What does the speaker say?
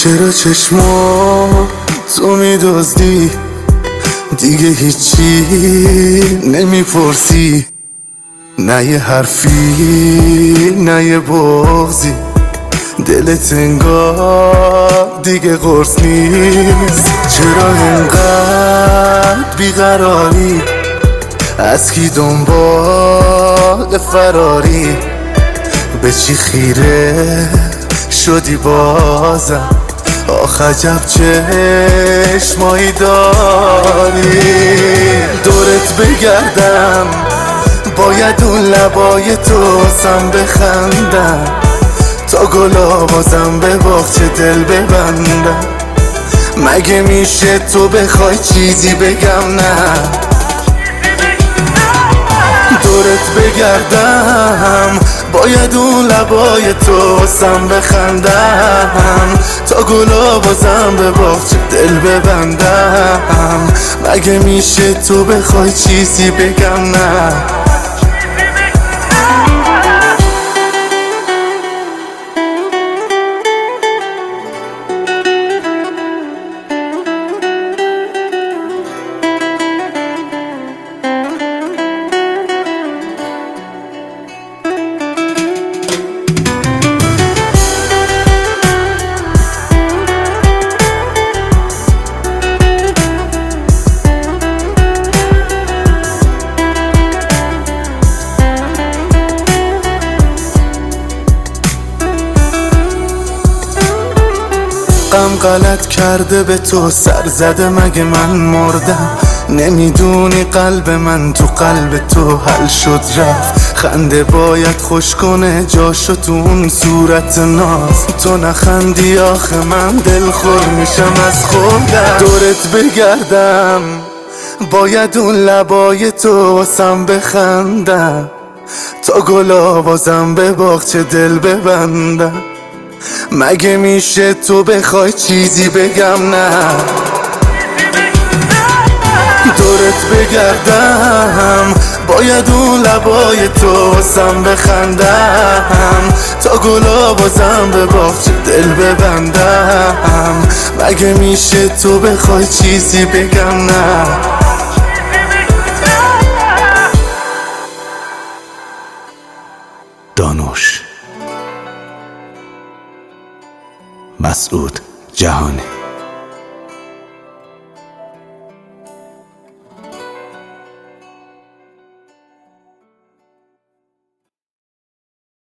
چرا چشما تو میدزدی دیگه هیچی نمیپرسی، نه یه حرفی نه یه بغضی، دلت انگار دیگه قرص نیست. چرا انقدر بیقراری، از کی دنبال فراری، به چی خیره شدی بازم، آخ عجب چشمایی داری. دورت بگردم باید اون لبای تو سم بخندم، تا گلا بازم به باغچه دل ببندم. مگه میشه تو بخوای چیزی بگم نه؟ دورت بگردم باید اون لبای تو سم بخندم، تا گلا بازم به باغچه دل ببندم. مگه میشه تو بخوای چیزی بگم نه؟ غم غلط کرده به تو سر زده، مگه من مردم؟ نمیدونی قلب من تو قلب تو حل شد رفت. خنده باید خوش کنه جاشو تو اون صورت ناز، تو نخندی آخه من دلخور میشم از خودم. دورت بگردم باید اون لبای تو سم بخندم، تا گلا بازم به باغچه دل ببندم. مگه میشه تو بخوای چیزی بگم نه؟ دورت بگردم باید اون لبای تو سم بخندم، تا گلا بازم به باغچه دل ببندم. مگه میشه تو بخوای چیزی بگم نه؟ دانوش مسعود جهانی.